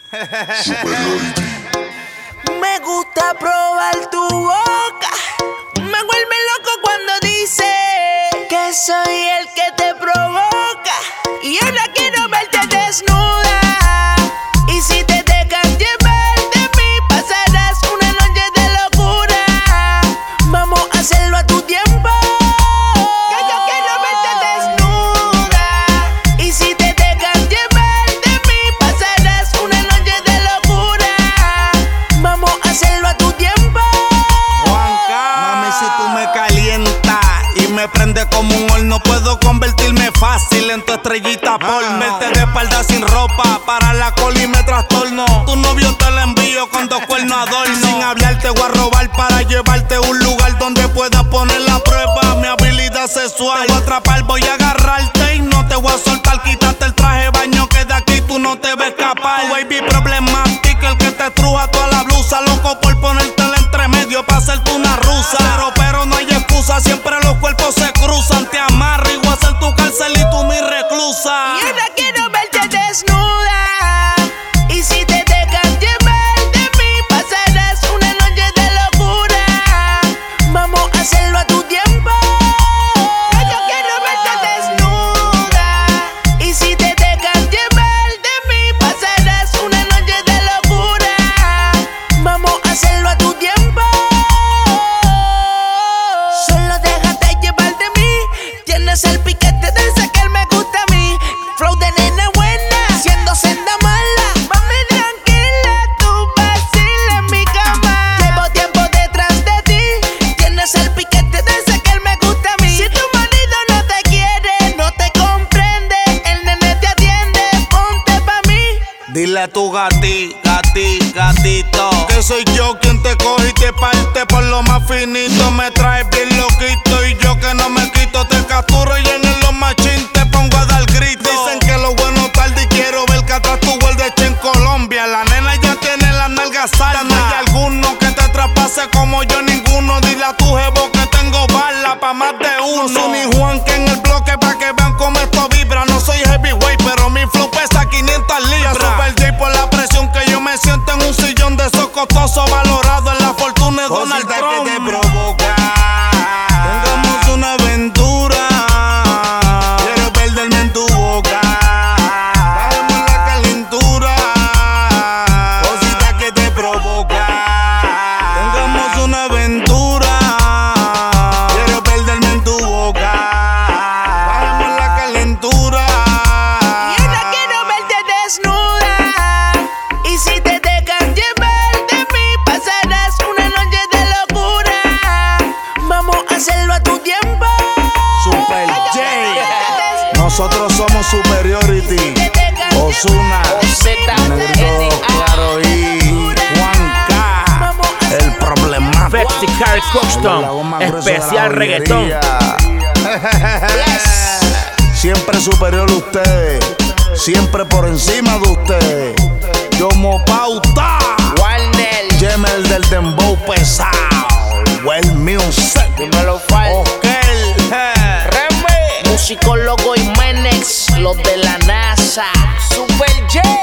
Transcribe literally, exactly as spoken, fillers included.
Superiority. Me gusta probar tu boca. Me vuelve loco cuando dice que soy el que te provoca. Y ahora quiero verte desnuda. Y si te dejan llevar de mí, pasarás una noche de locura. Vamos a hacerlo a tu tiempo. Que yo quiero verte desnuda. Y si te dejan llevar de mí, pasarás una noche de locura. Vamos a hacerlo a tu tiempo. Juanca, mami, si tú me calientas y me prende como un horno, puedo convertirme fácil en tu estrellita porno. Verte de espalda sin ropa, para la cola y me trastorno. Tu novio te lo envío con dos cuernos adorno. Sin hablar te voy a robar para llevarte a un lugar donde puedas poner la prueba mi habilidad sexual. Te voy a atrapar, voy a agarrarte y no te voy a soltar. Quítate el traje de baño que de aquí tú no te ves escapar. Tu baby problemática, el que te estruja toda la blusa. Loco por ponértela entre medio para hacerte una rusa. Pero, pero no hay excusa, siempre los cuerpos se cruzan. Te amarro y voy a ser tu cárcel y tú mi reclusa. Y ahora quiero verte desnuda. Y si te dejan llevar de mí, pasarás una noche de locura. Vamos a hacerlo a tu tiempo. Que yo quiero verte desnuda. Y si te dejan llevar de mí, pasarás una noche de locura. Vamos a hacerlo a tu tiempo. Solo déjate llevar de mí. Tienes el piquete de ese que él me gusta a mí. Flow de nena buena, siendo senda mala. Mami tranquila, tú vacila en mi cama. Llevo tiempo detrás de ti. Tienes el piquete de ese que él me gusta a mí. Si tu marido no te quiere, no te comprende, el nene te atiende, ponte pa' mí. Dile a tu gati, gati, gatito, que soy yo quien te coge y te parte por lo más finito. Me traes bien loquito y yo que no me quito. Te capturo y en el los machín te pongo a dar grito. Dicen que lo bueno tarde y quiero ver que atrás tu vuelves hecho en Colombia. La nena ya tiene las nalgas saldas. No hay alguno que te traspase como yo, ninguno. Dile a tu jevo que tengo bala pa' más de uno. No soy ni Juan que en el bloque pa' que vean cómo esto vibra. No soy heavyweight, pero mi flow pesa quinientas libras. Super J por la presión que yo me siento en un sillón de esos costosos valorado en la fortuna de Donald Trump. Que te provoca. Tengamos una aventura. Quiero perderme en tu boca. Bajemos la calentura. Cosita que te provoca. Tengamos una aventura. Quiero perderme en tu boca. Bajemos la calentura. Y ahora quiero verte desnuda. Y si te dejan llevar de mí, pasarás una noche de locura. Vamos a hacerlo a tu tiempo. Super J. Nosotros somos Superiority. Ozuna, Negrito Claro y Juanca, el problemático. Fexy Carry Coxton, especial reggaetón. Siempre superior a ustedes, siempre por encima de ustedes. Yo mo pauta, Warner, Jemel del dembow pesado, Well Music, dímelo Fal, Okel, Remy, Musicólogo y Menex, los de la NASA, Super J.